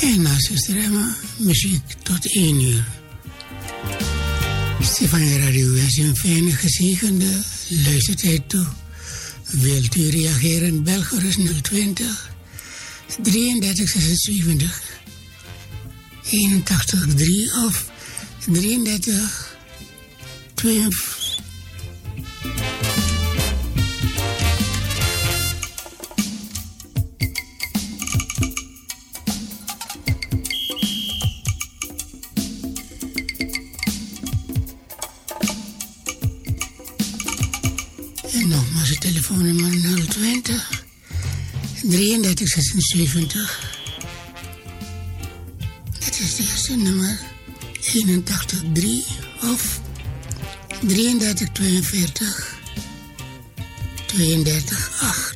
En na zuster Emma, muziek tot 1 uur. Stefania Radio wens u een fijne, gezegende luistertijd toe. Wilt u reageren? Bel gerust 020 33 76 81 3 of 33 42. En nogmaals het telefoonnummer 020 33 76. Dat is het eerste nummer 81 3 of 33 42 32 8.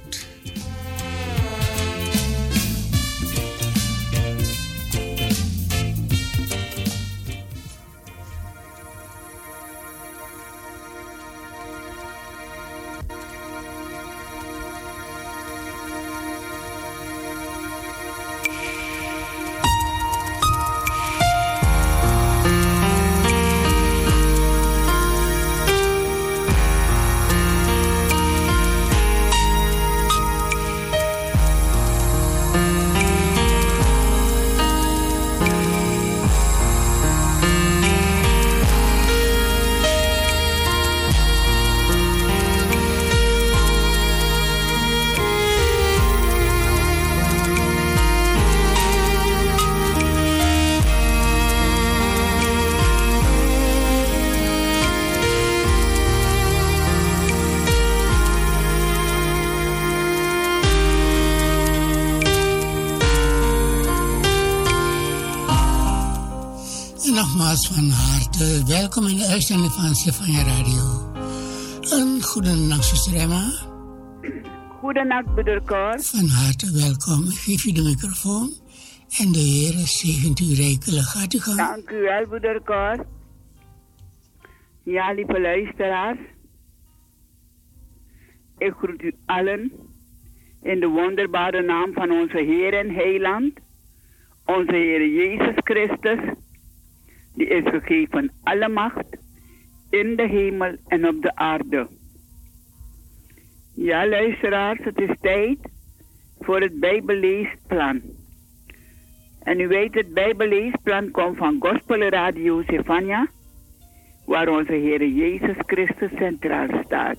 Nogmaals van harte welkom in de uitzending van Stefania Radio. Een goedenacht, zuster Emma. Goedenacht, broeder Cor. Van harte welkom. Ik geef u de microfoon en de Heer zegent u rijkelijk. Gaat u gang. Dank u wel, broeder Cor. Ja, lieve luisteraars. Ik groet u allen in de wonderbare naam van onze Heer en Heiland, onze Heer Jezus Christus, die is gegeven alle macht in de hemel en op de aarde. Ja, luisteraars, het is tijd voor het Bijbelleesplan. En u weet, het Bijbelleesplan komt van Gospel Radio Stefania, waar onze Heer Jezus Christus centraal staat.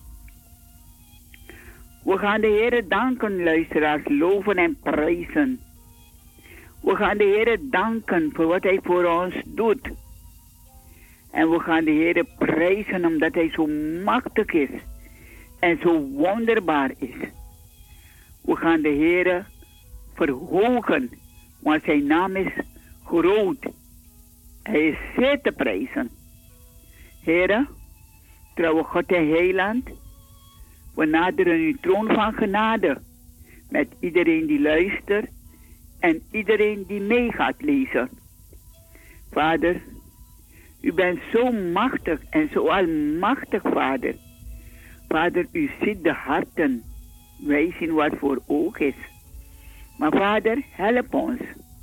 We gaan de Heer danken, luisteraars, loven en prijzen. We gaan de Heer danken voor wat Hij voor ons doet. En we gaan de Heer prijzen omdat Hij zo machtig is en zo wonderbaar is. We gaan de Heer verhogen, want zijn naam is groot. Hij is zeer te prijzen. Heer, trouwe God en Heiland, we naderen uw troon van genade met iedereen die luistert en iedereen die mee gaat lezen. Vader, u bent zo machtig en zo almachtig, Vader. Vader, u ziet de harten. Wij zien wat voor oog is. Maar Vader, help ons.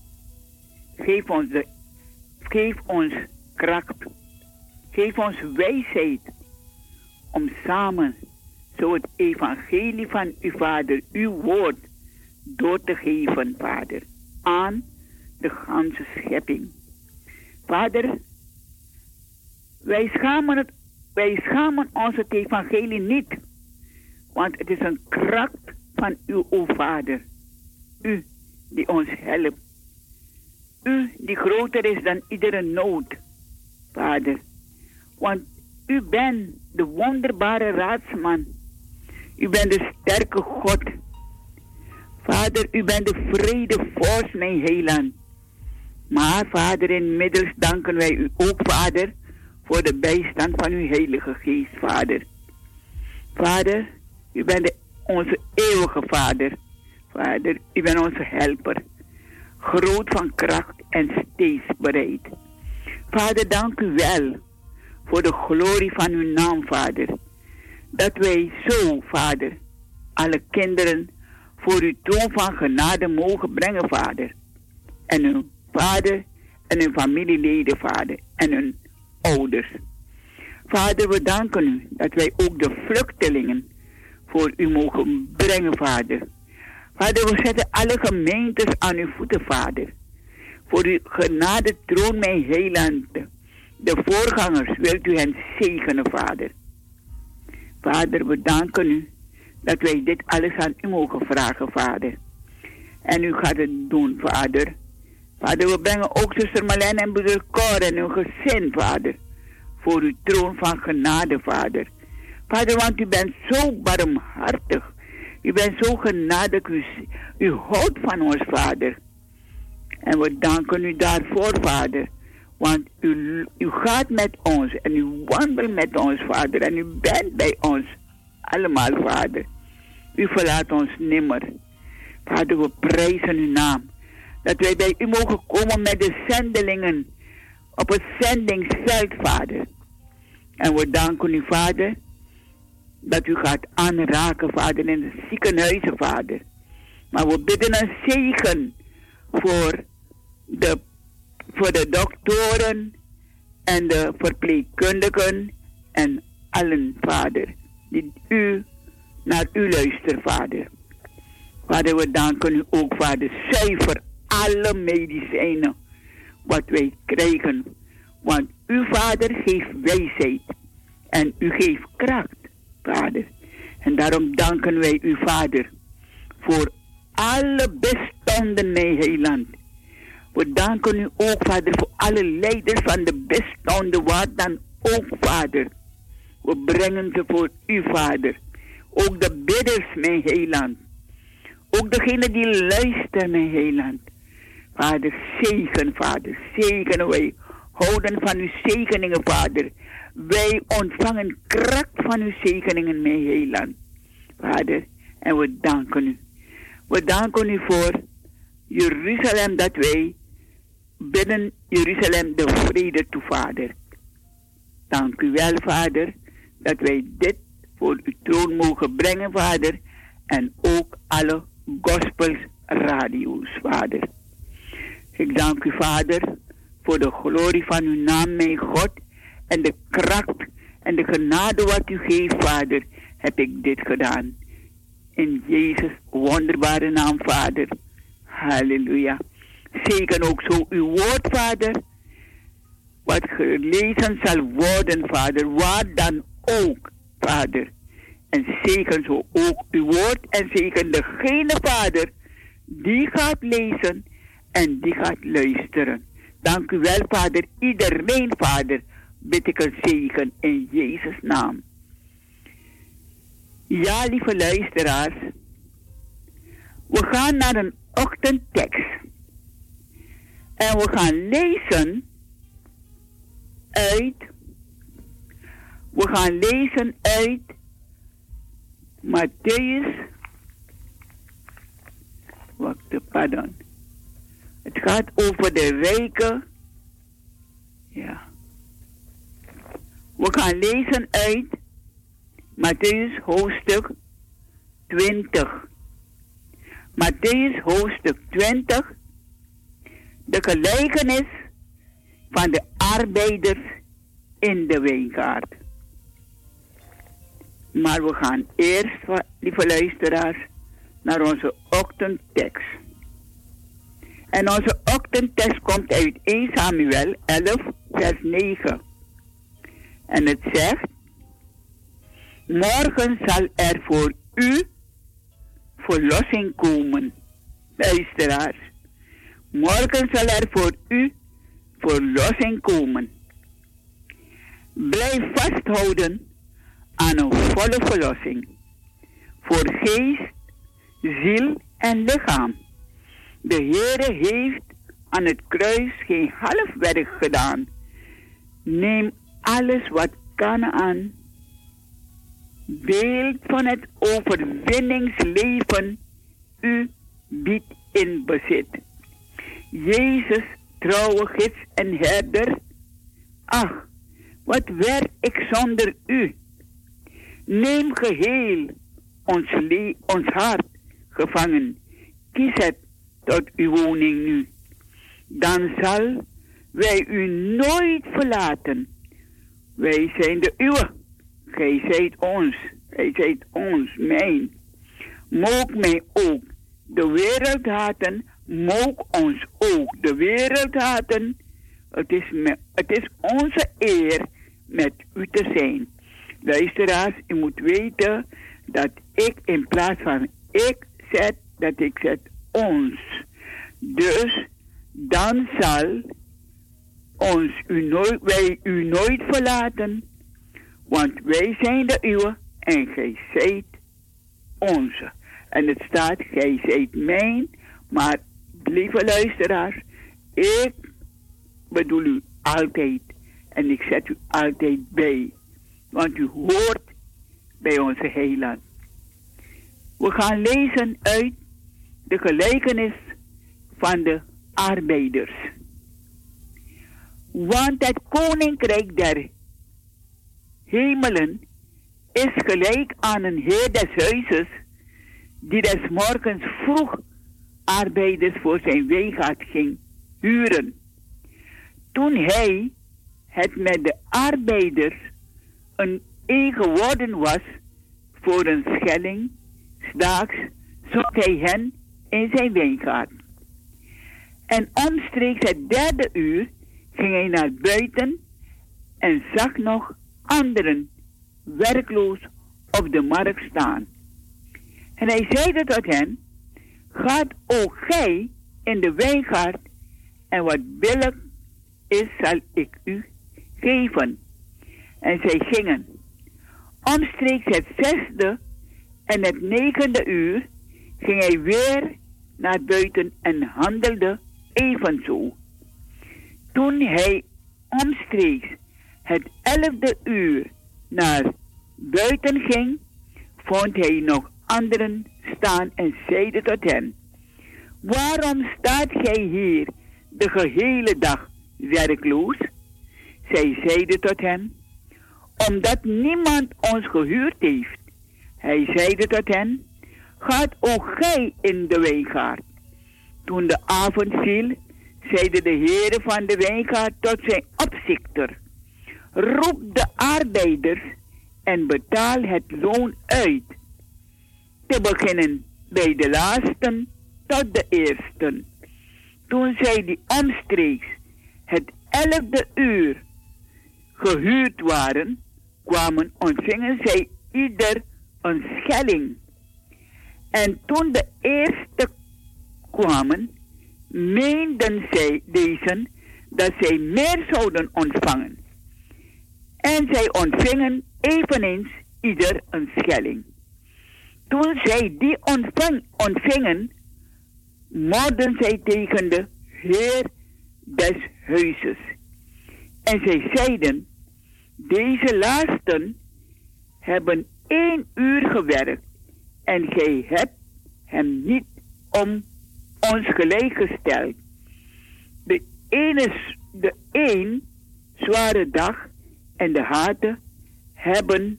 Geef ons kracht. Geef ons wijsheid om samen zo het evangelie van uw Vader, uw woord, door te geven, Vader, aan de ganse schepping. Vader, wij schamen ons het evangelie niet, want het is een kracht van u, o Vader. U die ons helpt. U die groter is dan iedere nood, Vader. Want u bent de wonderbare raadsman. U bent de sterke God. Vader, u bent de vredevorst, mijn heiland. Maar, Vader, inmiddels danken wij u ook, Vader, voor de bijstand van uw Heilige Geest, Vader. Vader, u bent onze eeuwige Vader. Vader, u bent onze helper. Groot van kracht en steeds bereid. Vader, dank u wel voor de glorie van uw naam, Vader. Dat wij zo, Vader, alle kinderen voor uw troon van genade mogen brengen, Vader. en hun vader en hun familieleden, Vader, en hun ouders. Vader, we danken u dat wij ook de vluchtelingen voor u mogen brengen, Vader. Vader, we zetten alle gemeentes aan uw voeten, Vader. Voor uw genade troon, mijn heiland. De voorgangers, wilt u hen zegenen, Vader. Vader, we danken u dat wij dit alles aan u mogen vragen, Vader. En u gaat het doen, Vader. Vader, we brengen ook zuster Marlijn en broeder Cor en hun gezin, Vader. Voor uw troon van genade, Vader. Vader, want u bent zo barmhartig. U bent zo genadig. U houdt van ons, Vader. En we danken u daarvoor, Vader. Want u gaat met ons en u wandelt met ons, Vader. En u bent bij ons allemaal, Vader. U verlaat ons nimmer. Vader, we prijzen uw naam. Dat wij bij u mogen komen met de zendelingen op het zendingsveld, Vader. En we danken u, Vader, dat u gaat aanraken, Vader, in de ziekenhuizen, Vader. Maar we bidden een zegen voor de doktoren en de verpleegkundigen en allen, Vader, die naar u luisteren, Vader. Vader, we danken u ook, Vader, zuiver alle medicijnen wat wij krijgen. Want uw Vader geeft wijsheid en u geeft kracht, Vader. En daarom danken wij u, Vader, voor alle bestonden, mijn heiland. We danken u ook, Vader, voor alle leiders van de bestonden, waar dan ook, Vader. We brengen ze voor u, Vader. Ook de bidders, mijn heiland. Ook degene die luisteren, mijn heiland. Vader, zegen, Vader, zegenen wij. Houden van uw zegeningen, Vader. Wij ontvangen kracht van uw zegeningen, mijn heiland. Vader, en we danken u. We danken u voor Jeruzalem, dat wij binnen Jeruzalem de vrede toe, Vader. Dank u wel, Vader, dat wij dit voor uw troon mogen brengen, Vader. En ook alle gospelradio's, Vader. Ik dank u, Vader, voor de glorie van uw naam, mijn God. En de kracht en de genade wat u geeft, Vader, heb ik dit gedaan. In Jezus' wonderbare naam, Vader. Halleluja. Zegen ook zo uw woord, Vader. Wat gelezen zal worden, Vader. Waar dan ook, Vader. En zegen zo ook uw woord. En zegen degene, Vader, die gaat lezen en die gaat luisteren. Dank u wel, Vader. Iedereen, Vader, bid ik een zegen in Jezus' naam. Ja, lieve luisteraars. We gaan naar een ochtendtekst. En we gaan lezen uit Mattheüs. Pardon. Het gaat over de rijke. Ja. We gaan lezen uit Mattheüs hoofdstuk 20. Mattheüs hoofdstuk 20. De gelijkenis van de arbeiders in de wijngaard. Maar we gaan eerst, lieve luisteraars, naar onze ochtendtekst. En onze ochtendtekst komt uit 1 Samuel 11, vers 9. En het zegt: morgen zal er voor u verlossing komen. Luisteraars, morgen zal er voor u verlossing komen. Blijf vasthouden aan een volle verlossing. Voor geest, ziel en lichaam. De Heere heeft aan het kruis geen half werk gedaan. Neem alles wat Kanaan, beeld van het overwinningsleven, u biedt in bezit. Jezus, trouwe gids en herder. Ach, wat werd ik zonder u? Neem geheel ons hart gevangen. Kies het tot uw woning nu. dan zal wij u nooit verlaten. Wij zijn de uwe. Gij zijt ons, mijn. Moog mij ook de wereld haten, moog ons ook de wereld haten. Het is onze eer met u te zijn. Luisteraars, u moet weten dat ik in plaats van ik zet, dat ik zet ons. Dus dan zal wij u nooit verlaten, want wij zijn de uwe en gij zijt onze. En het staat, gij zijt mijn, maar lieve luisteraars, ik bedoel u altijd en ik zet u altijd bij, want u hoort bij onze heiland. We gaan lezen uit de gelijkenis van de arbeiders. Want het koninkrijk der hemelen is gelijk aan een heer des huizes, die des morgens vroeg arbeiders voor zijn wijngaard ging huren. Toen hij het met de arbeiders een geworden was voor een schelling, 's daags zocht hij hen in zijn wijngaard. En omstreeks het 3e uur ging hij naar buiten en zag nog anderen werkloos op de markt staan. En hij zeide tot hen, gaat ook gij in de wijngaard en wat billig is zal ik u geven. En zij gingen. Omstreeks het 6e en het 9e uur ging hij weer naar buiten en handelde evenzo. Toen hij omstreeks het 11e uur naar buiten ging, vond hij nog anderen staan en zeide tot hen, waarom staat gij hier de gehele dag werkloos? Zij zeiden tot hem, omdat niemand ons gehuurd heeft. Hij zeide tot hen, gaat ook gij in de wijngaard. Toen de avond viel, zeide de heer van de wijngaard tot zijn opzichter, roep de arbeiders en betaal het loon uit, te beginnen bij de laatsten tot de eersten. Toen zij die omstreeks het 11e uur gehuurd waren, ontvingen zij ieder een schelling. En toen de eerste kwamen, meenden zij deze dat zij meer zouden ontvangen. En zij ontvingen eveneens ieder een schelling. Toen zij die ontvingen, morden zij tegen de heer des huizes. En zij zeiden, deze laatsten hebben 1 uur gewerkt en gij hebt hem niet om ons gelijk gesteld. De een zware dag en de harde hebben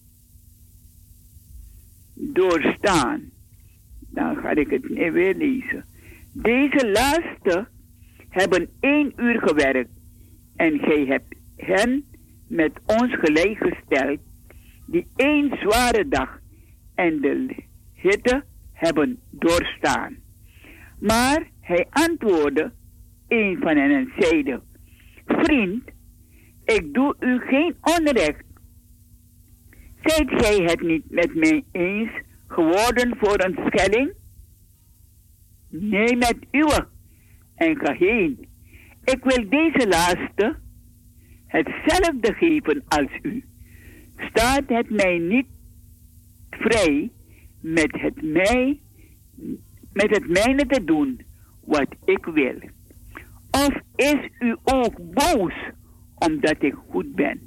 doorstaan. Dan ga ik het weer lezen. Deze laatste hebben 1 uur gewerkt en gij hebt hen met ons gelijk gesteld, die 1 zware dag en de hitte hebben doorstaan. Maar hij antwoordde een van hen en zeide, vriend, ik doe u geen onrecht. Zijt gij het niet met mij eens geworden voor een schelling? Nee, met uwe. En ga heen. Ik wil deze laatste hetzelfde geven als u. Staat het mij niet vrij met het mijne te doen wat ik wil? Of is u ook boos omdat ik goed ben?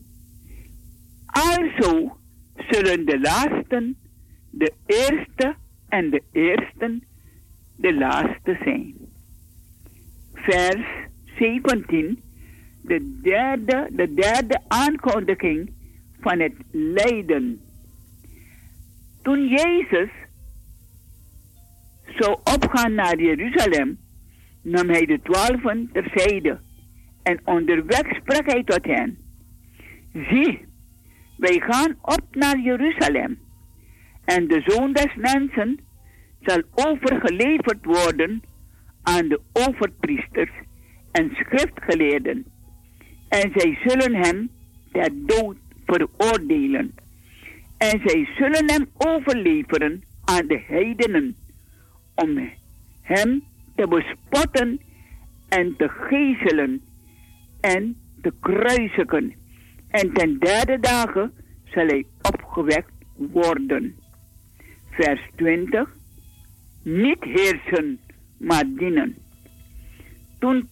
Also zullen de laatsten de eerste en de eersten de laatste zijn. Vers 17, de derde aankondiging van het lijden. Toen Jezus zou opgaan naar Jeruzalem, nam hij de 12 terzijde en onderweg sprak hij tot hen. Zie, wij gaan op naar Jeruzalem en de Zoon des Mensen zal overgeleverd worden aan de overpriesters en schriftgeleerden. En zij zullen hem ter dood veroordelen. En zij zullen hem overleveren aan de heidenen, om hem te bespotten en te geeselen en te kruisigen. En ten derde dagen zal hij opgewekt worden. Vers 20. Niet heersen, maar dienen. Toen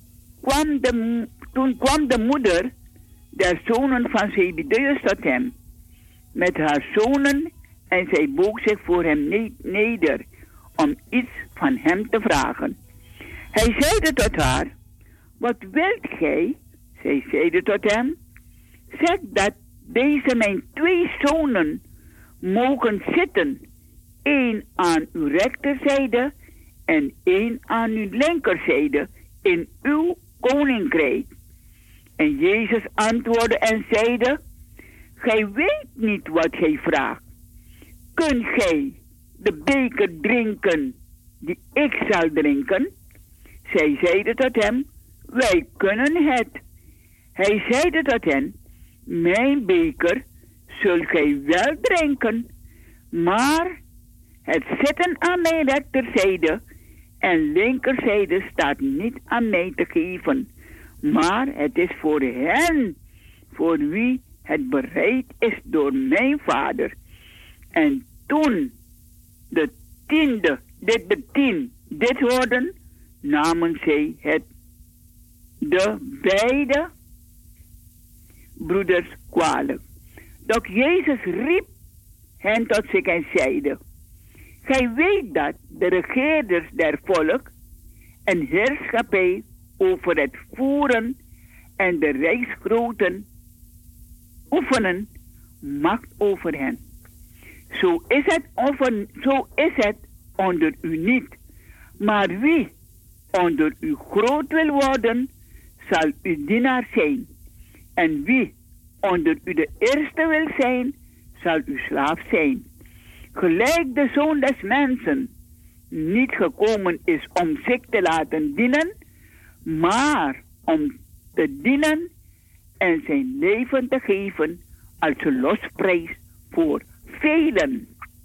kwam de moeder der zonen van Zebedeus tot hem, met haar zonen, en zij boog zich voor hem neder, om iets van hem te vragen. Hij zeide tot haar, wat wilt gij? Zij zeide tot hem, zeg dat deze mijn 2 zonen mogen zitten, 1 aan uw rechterzijde en 1 aan uw linkerzijde in uw koninkrijk. En Jezus antwoordde en zeide, gij weet niet wat gij vraagt. Kunt gij de beker drinken die ik zal drinken? Zij zeiden tot hem, wij kunnen het. Hij zeide tot hen, mijn beker zult gij wel drinken, maar het zitten aan mijn rechterzijde en linkerzijde staat niet aan mij te geven, maar het is voor hen, voor wie het bereid is door mijn Vader. En toen de 10 dit hoorden, namen zij de beide broeders kwalijk. Doch Jezus riep hen tot zich en zeide, gij weet dat de regeerders der volk en heerschappij over het voeren en de rijksgroten oefenen macht over hen. Zo is het onder u niet. Maar wie onder u groot wil worden, zal uw dienaar zijn. En wie onder u de eerste wil zijn, zal uw slaaf zijn. Gelijk de Zoon des Mensen niet gekomen is om zich te laten dienen, maar om te dienen en zijn leven te geven als een losprijs voor velen.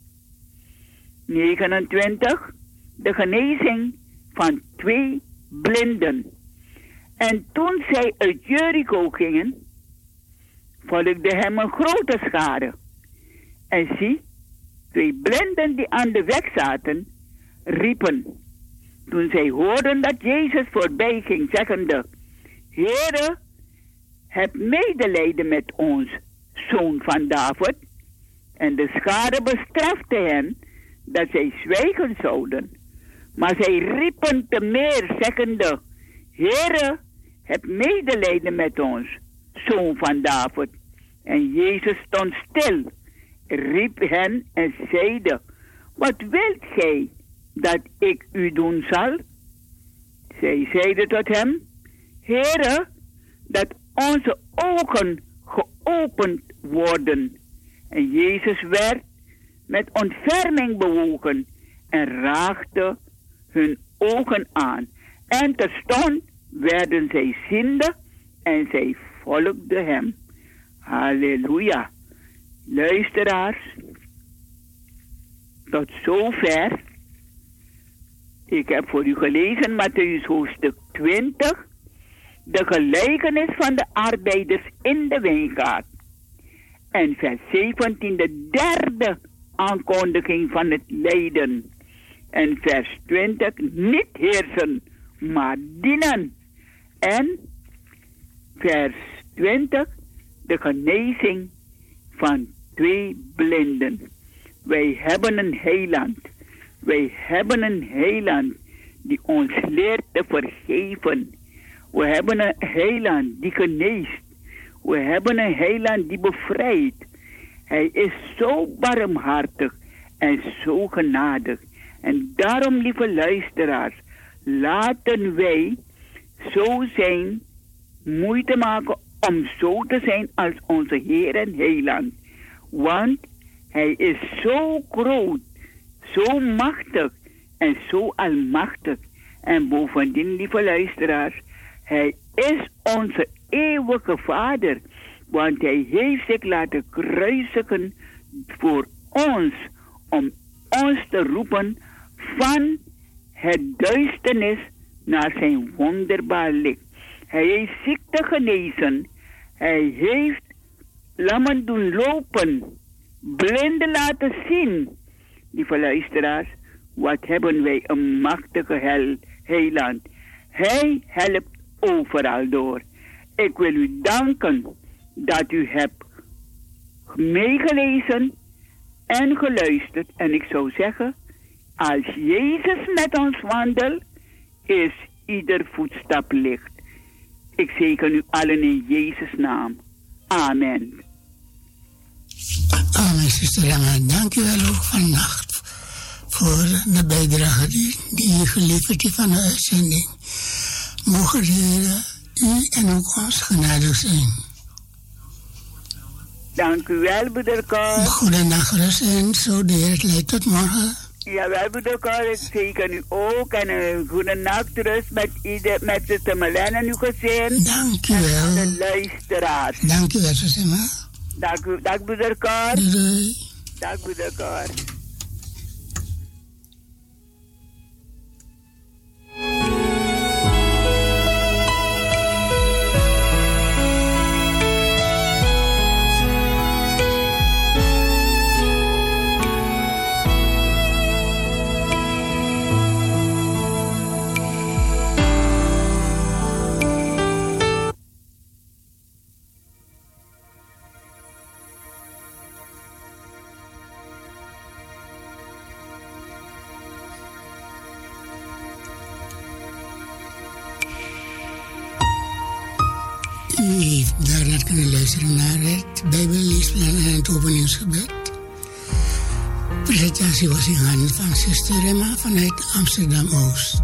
29. De genezing van 2 blinden. En toen zij uit Jericho gingen, volgde hem een grote schare. En zie, 2 blinden die aan de weg zaten, riepen, toen zij hoorden dat Jezus voorbij ging, zeggende, Heere, heb medelijden met ons, zoon van David. En de schare bestrafte hen, dat zij zwijgen zouden. Maar zij riepen te meer, zeggende, Heere, heb medelijden met ons, zoon van David. En Jezus stond stil, riep hen en zeide, wat wilt gij dat ik u doen zal? Zij zeiden tot hem, Heere, dat onze ogen geopend worden. En Jezus werd met ontferming bewogen en raakte hun ogen aan. En terstond werden zij ziende en zij volgden hem. Halleluja. Luisteraars, tot zover. Ik heb voor u gelezen Mattheüs hoofdstuk 20, de gelijkenis van de arbeiders in de wijngaard. En vers 17, de derde aankondiging van het lijden. En vers 20, niet heersen, maar dienen. En vers 20, de genezing van 2 blinden. Wij hebben een heiland. Wij hebben een heiland die ons leert te vergeven. We hebben een heiland die geneest. We hebben een heiland die bevrijdt. Hij is zo barmhartig en zo genadig. En daarom, lieve luisteraars, laten wij zo zijn, moeite maken om zo te zijn als onze Heer en Heiland. Want Hij is zo groot, zo machtig en zo almachtig. En bovendien, lieve luisteraars, Hij is onze eeuwige Vader. Want Hij heeft zich laten kruisigen voor ons, om ons te roepen van het duisternis naar zijn wonderbaar licht. Hij heeft ziekte genezen. Hij heeft lammen doen lopen, blinden laten zien. Lieve luisteraars, wat hebben wij een machtige heiland. Hij helpt overal door. Ik wil u danken dat u hebt meegelezen en geluisterd. En ik zou zeggen, als Jezus met ons wandelt, is ieder voetstap licht. Ik zegen u allen in Jezus' naam. Amen. Amen, zuster Emma. Dank u wel ook vannacht voor de bijdrage die u geleverd heeft van de uitzending. Mogen de Heer u en ook ons genadig zijn. Dank u wel, broeder Cor. Goedendag, rust en zo de Heer het leidt tot morgen. Jawel, broeder Cor, ik zegen u ook. En een goede nachtrust met zuster Marlene en uw gezin. Dank u wel. En de luisteraars. Dank u wel, zuster Emma. Dag, broeder Cor. Doei. Dag, broeder Cor. U heeft daarna kunnen luisteren naar het Bijbelleesplan en het openingsgebed. Presentatie was in handen van zuster Emma vanuit Amsterdam-Oost.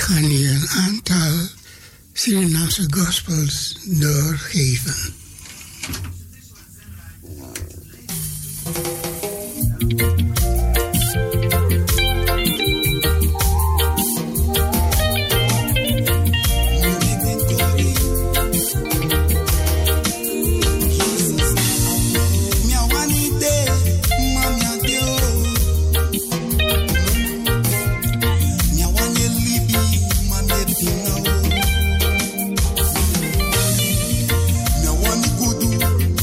gaan hier een aantal Surinaamse gospels doorgeven. Kudu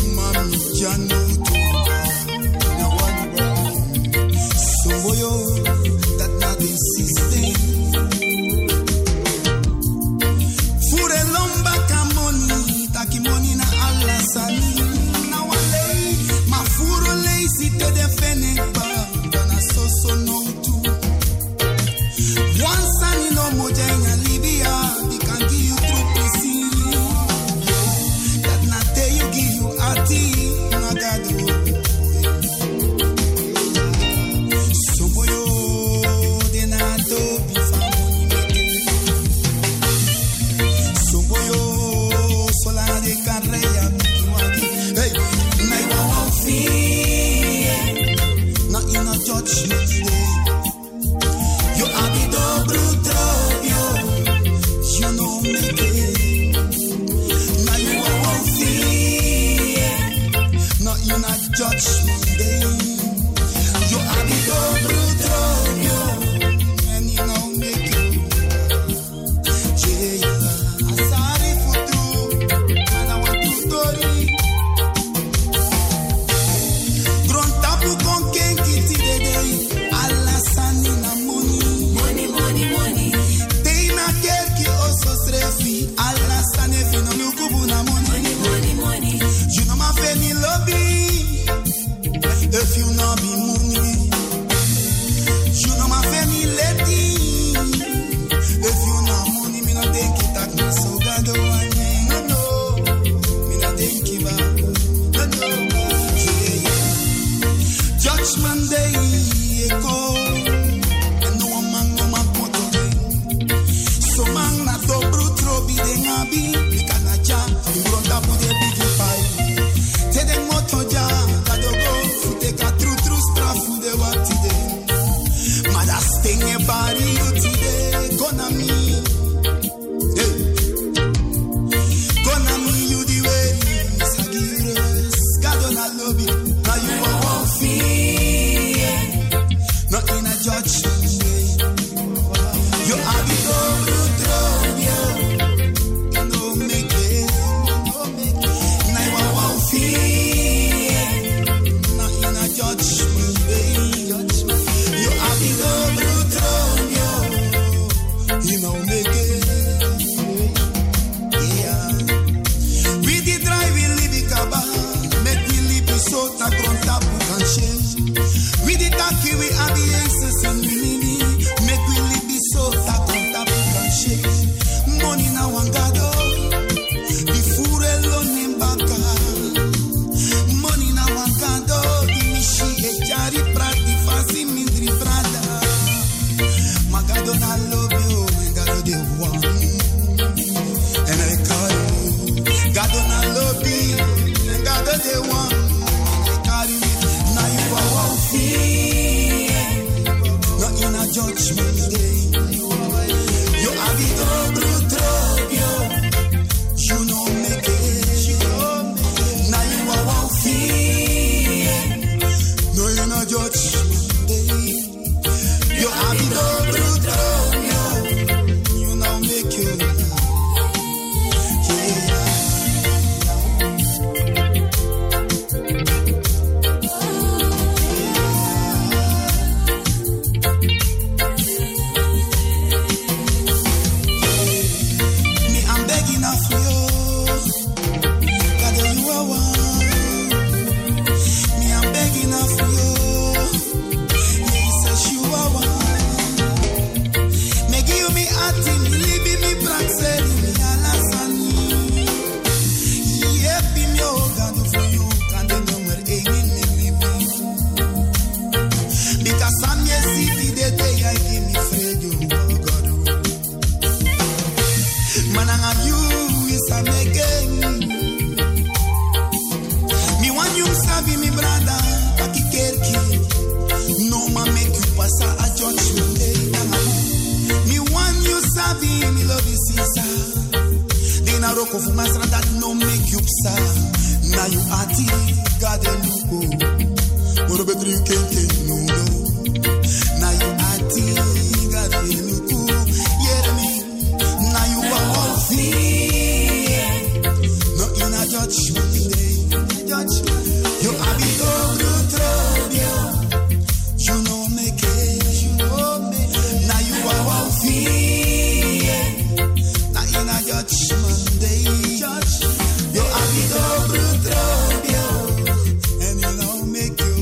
of masra that no make you psa. Now you ati gadeluko. Moro betri you kenke no. Now you ati gadeluko. Yeah me. Now you are all free. No in a judgment day. You have it all trouble. You know make it. Now you are all free. Now in a judgment day. You have it all trouble. And you know make you.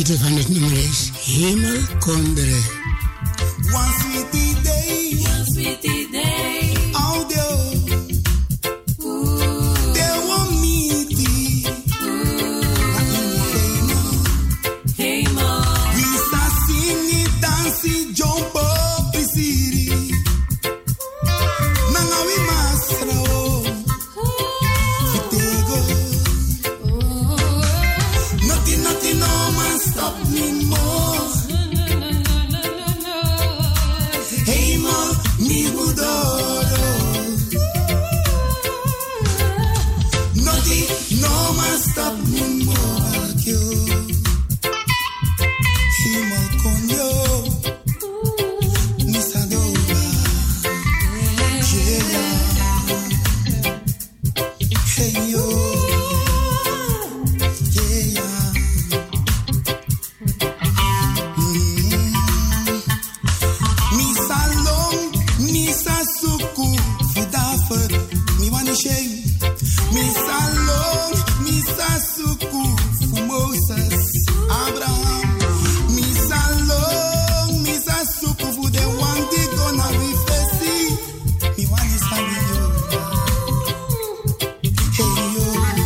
titel van het nummer is Hemel Kondre. One sweetie day, audio. They want me Hemel. We start singing, dancing, jump up the city. Nanga we masra o. Fitego. Nothing no man stop me more. Hemel, mi budoro. Nothing no man stop me more. Hemel con yo. Misadora. Yeah. Hey yo. Yeah. Misa long, misa suku, fidafet, mi wani shame. Misa long, misa suku, for Moses, Abraham. Misa long, misa suku, for the one they gonna be facing. Mi wani sabi yo. Hey yo.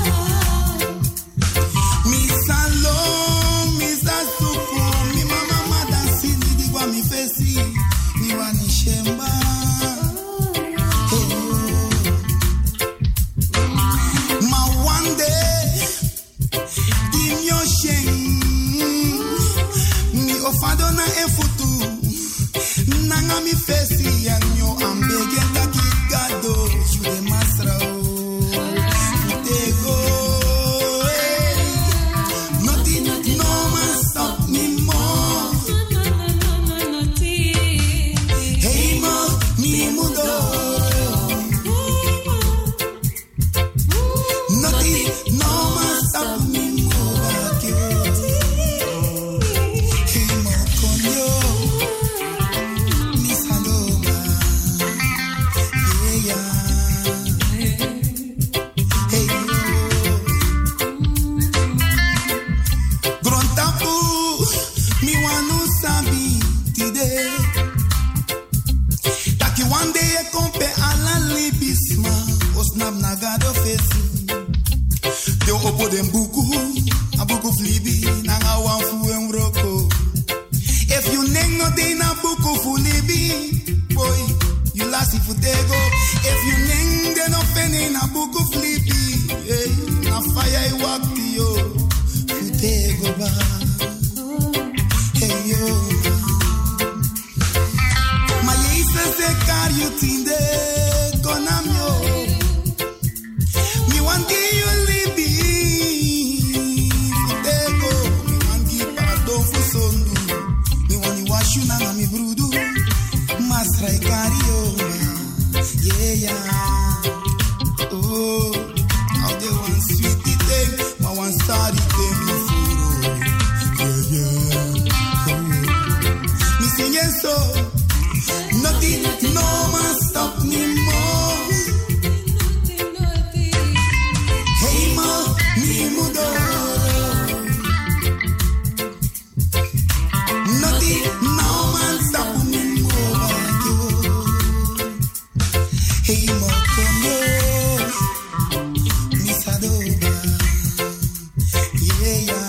Misa long, misa suku, mi mama madansi, di gwa mi facing. Mi wani shemba. Hey yo. Ma one day, dim yo sheng. Mi ofado na efutu. Nanga mi fesi yanyo ambege taki gado. Jude masra o. Utego. Nothing, no man stop me more. Hemel, mi mudoro. Nothing, no man stop me more. Hemel con yo. Mi saloma. Yeah. Hey yo. Grontapu, mi wanu sabi today. Taki one day e kompe ala libisma, osnab nagado fesi. Yo opo dem buku, a buku flibi, nanga wan fu en roko. If you neng no day na buku fulibi, boy, you last if you go. If you neng de no fene na buku flibi, hey, na fire I walk to yo, futego ba, hey yo. My Jesus se carry tinde konamyo, mi want you libi, futego, mi want give pardon for sondu, mi want you wash you na mi brudu, masra e carry yo, yeah. Oh, how they want sweetie thing, my one starry thing me furu, yeah. Oh. Me singing so, nothing, no man stop me more. Hemel, mi mudoro. Nothing, no man stop me more. Hemel con yo. Misadora. Yeah.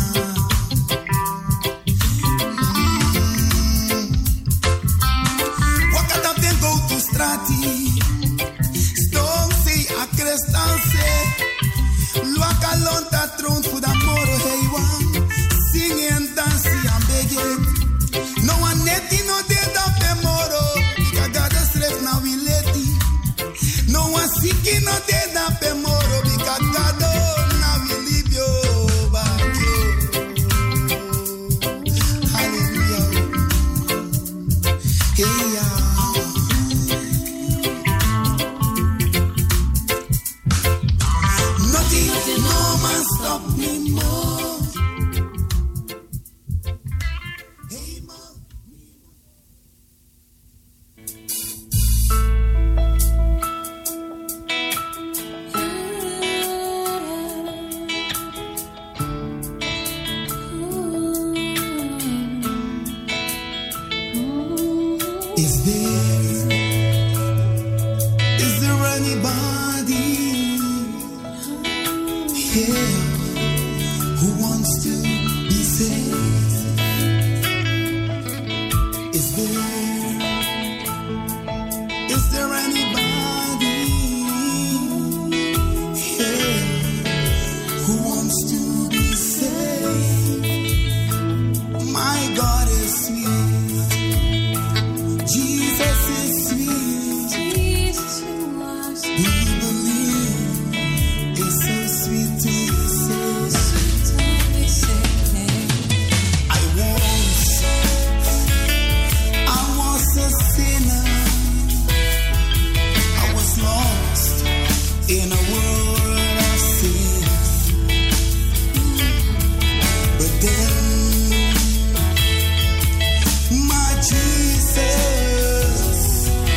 Wakata then go to strati. Stone say a crestanse. Luaka lonta tron for the moro hey one. Sing and dance and beg it. No one neti no dead of the moro. Because God has left now we let it. No one seeking no dead of the moro. Because God now we leave you back. Hallelujah. Hey, yeah. Nothing, no man stop me more. Hey, man. Is there anybody here who wants to be saved? Is there anybody here who wants to be saved? My God is sweet. Jesus is sweet. Do you believe it's so sweet to be saved? I was a sinner. I was lost in a world of sin. But then my Jesus,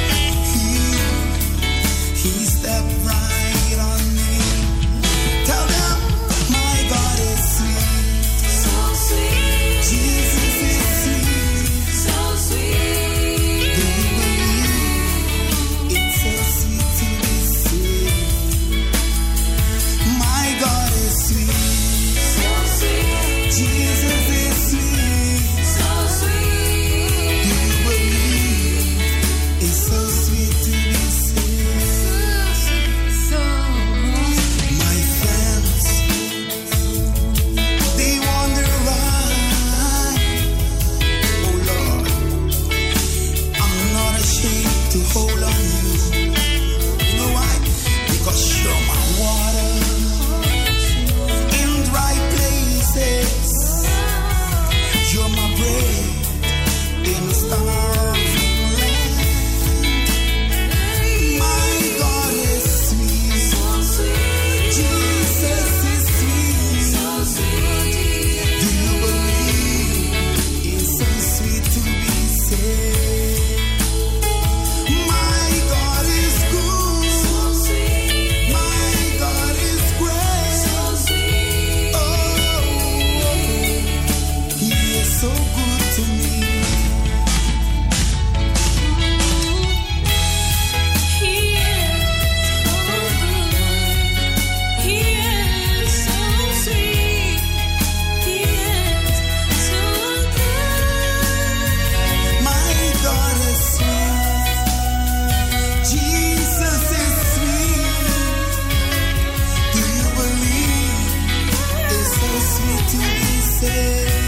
he stepped right on me. Tell them my God is sweet. So sweet. Jesus is sweet. So sweet. Do you believe it's so sweet to be saved? My God is sweet. So sweet. Jesus is sweet. So sweet. Do you believe it's so sweet to be saved? So My friends, they wonder why. Oh Lord, I'm not ashamed to hold on you. You know why? Because you're my water in dry places. You're my bread in a starving land. My God is sweet. so sweet. Jesus is sweet. So sweet. Do you believe it's so sweet to be saved? My God is good. So sweet. My God is great. So sweet. Oh, He is so good to me. He is so sweet. He is so good. My God is sweet. Jesus is sweet. Do you believe it's so sweet to be saved?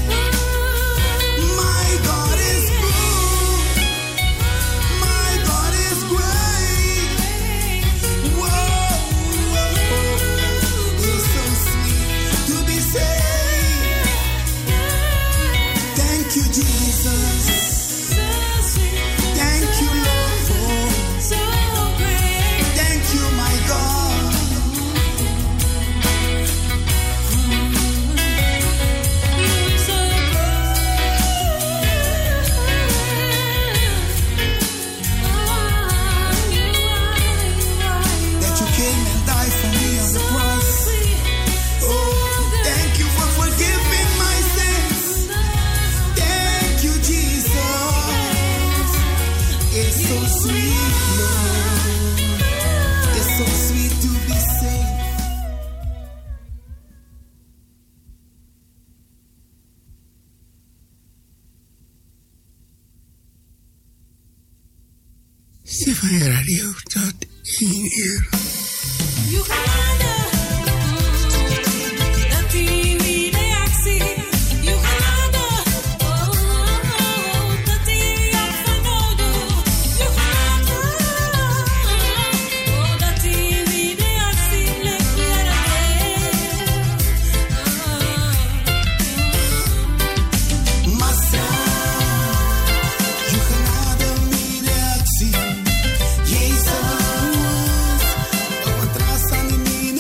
My God is good. My God is great. Whoa, it's so sweet to be saved. Thank you, Jesus. So sweet. Thank you, Lord. So great. Thank you, my God. So That you came and died for me on the cross. Oh, thank you for forgiving my sins. Thank you, Jesus. It's so sweet, Lord. It's so sweet to be saved. Stefan Radio tot 1 uur. Massa, you cannot me reactie. Jesus, atrás a mí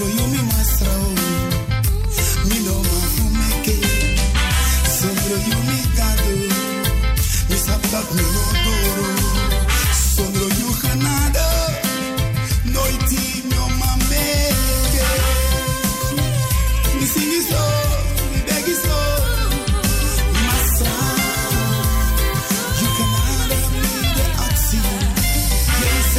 Sondro you mi masra mi no ma fumeke. Sondro you mi gado mi saptak mi no doro. Sondro you ganado noiti mi o ma meke. Mi singi so, mi begi so. Masra you ganado mi de aksi. Yes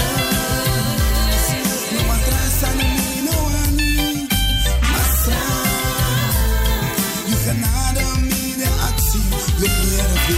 no atrasa ni no ani. Masra you ganado mi de aksi. Look me at a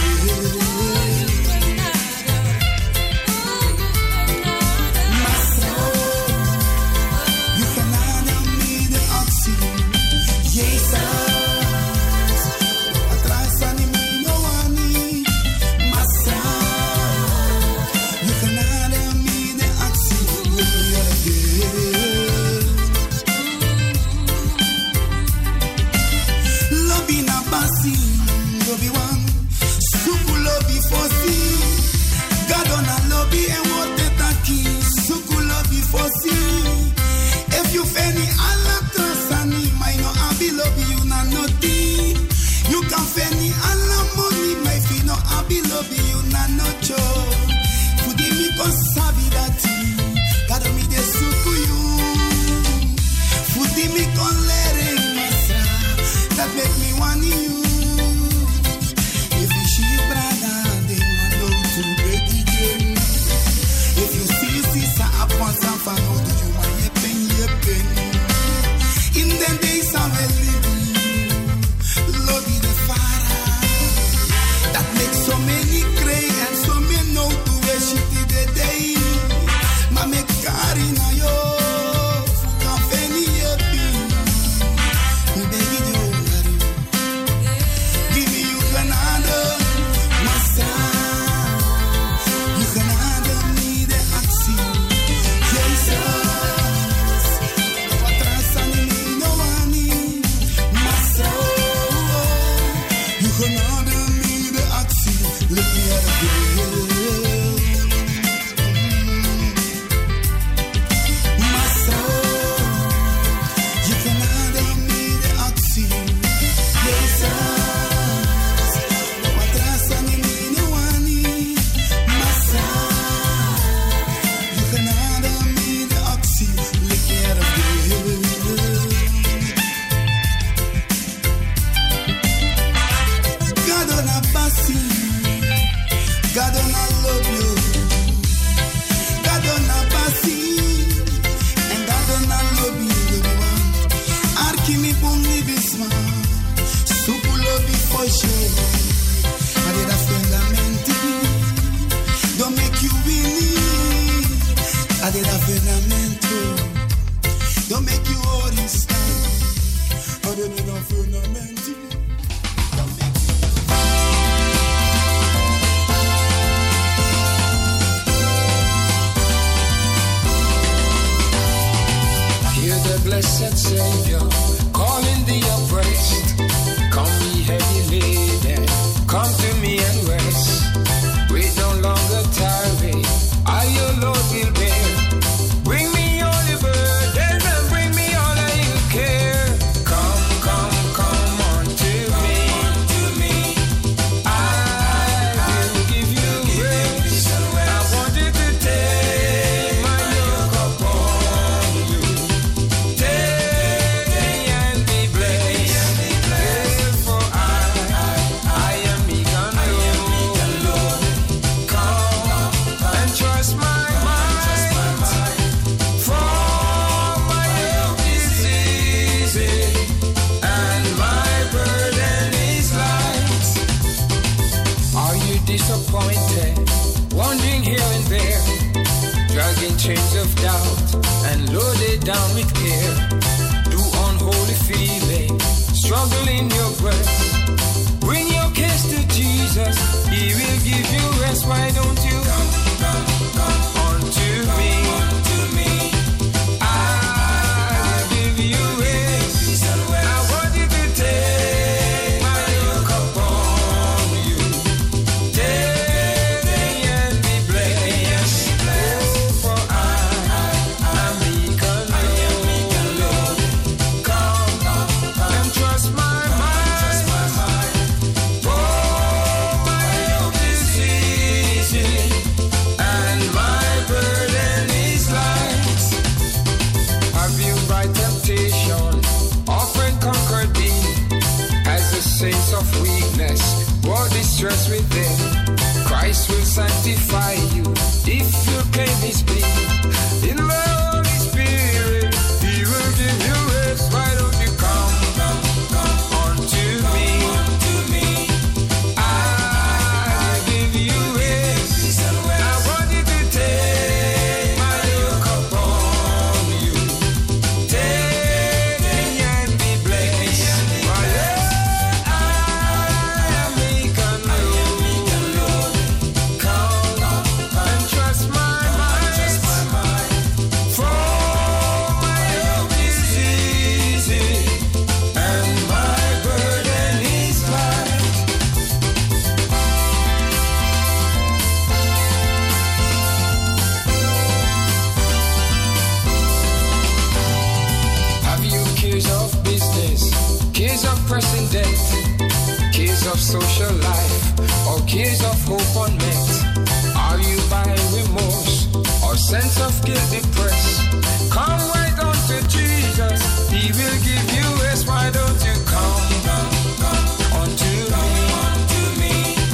pressing debt, cares of social life, or cares of hope unmet? Are you by remorse or sense of guilt depressed? Come right on to Jesus, He will give you rest. Why don't you come unto me?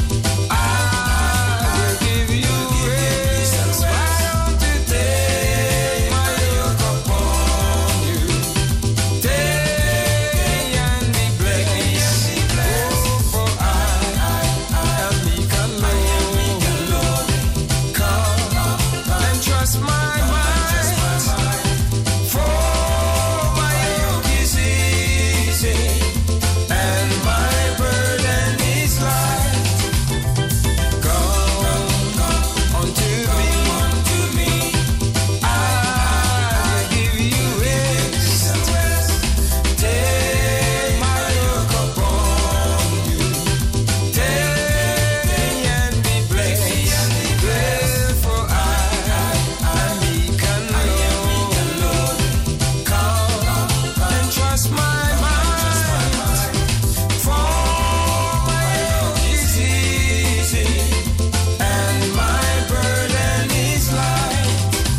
I will give you rest. Why don't you take my yoke upon you? Take and be blessed. Oh, for I am meek and lowly. Come and trust my mind. For my yoke is easy and my burden is light. Come unto me. I will give you rest. Take my yoke upon you. Take and be blessed. For I am meek and lowly. Come and trust my mind. For my yoke is easy and my burden is light.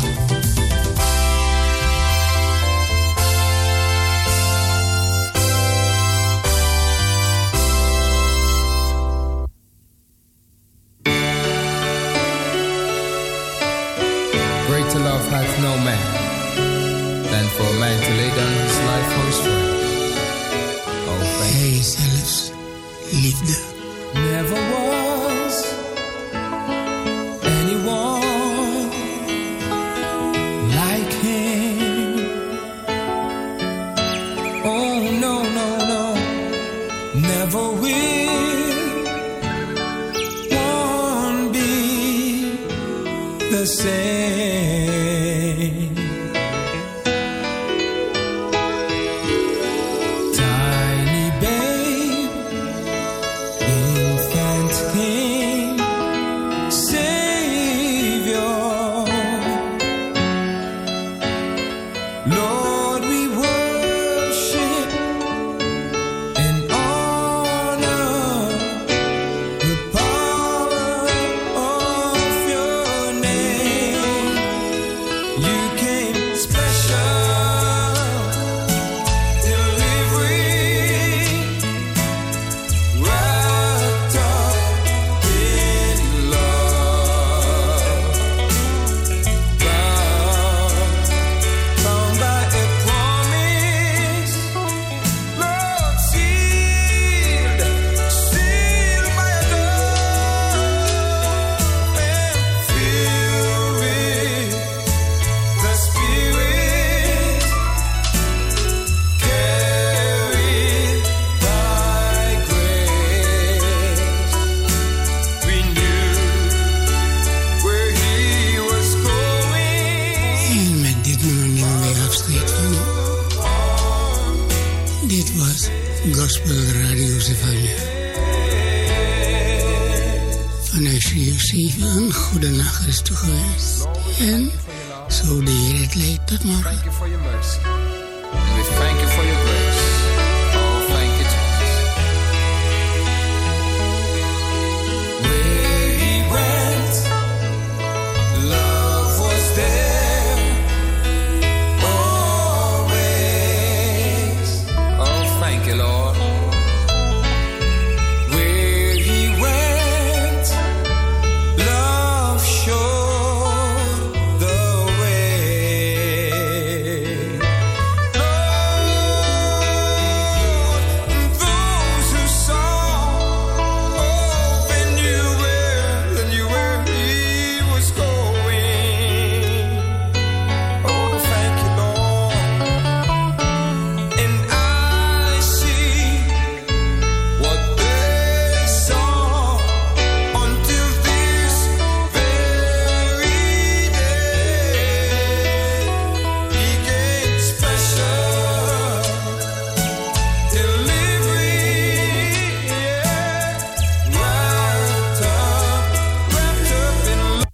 Greater love hath no man than for a man to lay down his life for his friend. Oh, thank Hij is zelfs liefde. Never was anyone like him. Oh, no, no, no. Never will one be the same. Tiny babe, infant king, Savior. Lord, we worship and honor the power of your name. You came special, delivering, wrapped up in love, bound by a promise, Lord, sealed by a love, and filled with the Spirit, carried by grace. We knew where He was going. En met dit nummer nemen wij afscheid van u. Dit was Gospel Radio Zevania. Vanuit Studio 7 een goede nacht is toegewenst. En zo de Heer het leidt tot morgen. you for your mercy. And we thank